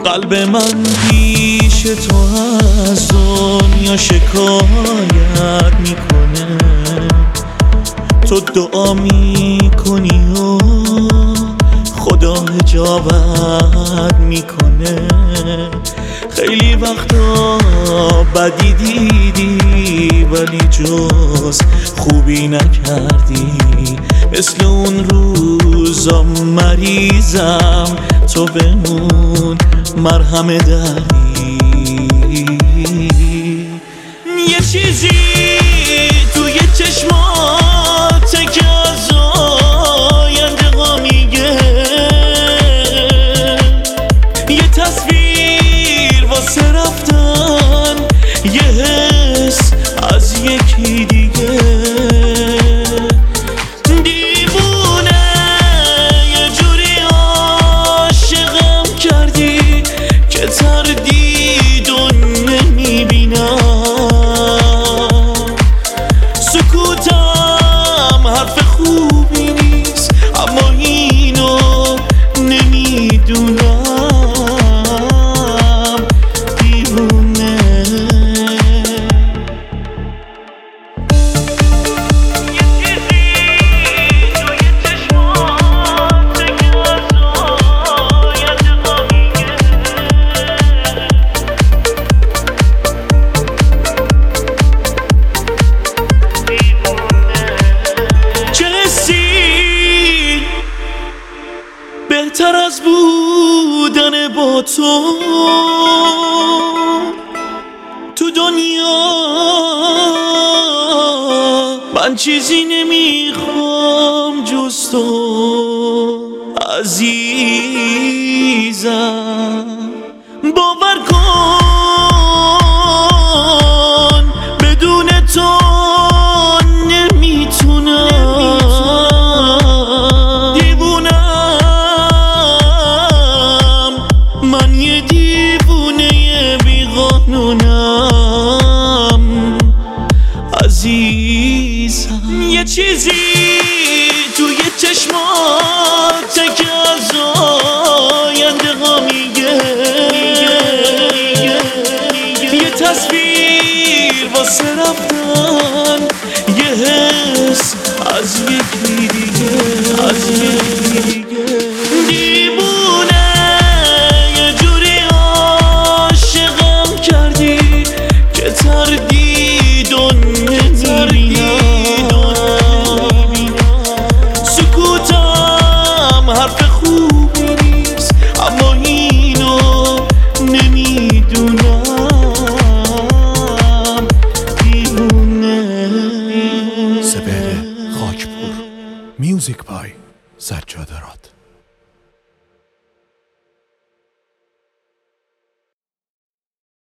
قلب من پیش تو از دنیا شکایت میکنه، تو دعا میکنی و خدا حجابت میکنه. خیلی وقتا بدی دیدی ولی جز خوبی نکردی، مثل اون روزا مریضم تو بمون مرهم دردی. یه چیزی توی چشماته که از آینده ها میگه، یه تصویر واسه رفتن، یه حس از یکی دیگه. دیوونه یه جوری عاشقم کردی که تردید و نمیبینم، سکوتم حرف خوبی نیست اما اینو نمیدونم. بهتر از بودن با تو دنیا من چیزی نمیخوام جز تو عزیزم. باور کن بدون تو من یه دیوونه بیقانونم عزیزم. یه چیزی توی چشماته که از آینده ها میگه، یه تصویر واسه رفتن، یه حس از یکی دیگه، از یکی دیگه. دیوونه تردید و نمیبینم، سکوتم حرف خوبی نیست اما اینو نمیدونم. دیوونه. سپهر خاکپور، میوزیک بای سجاد راد.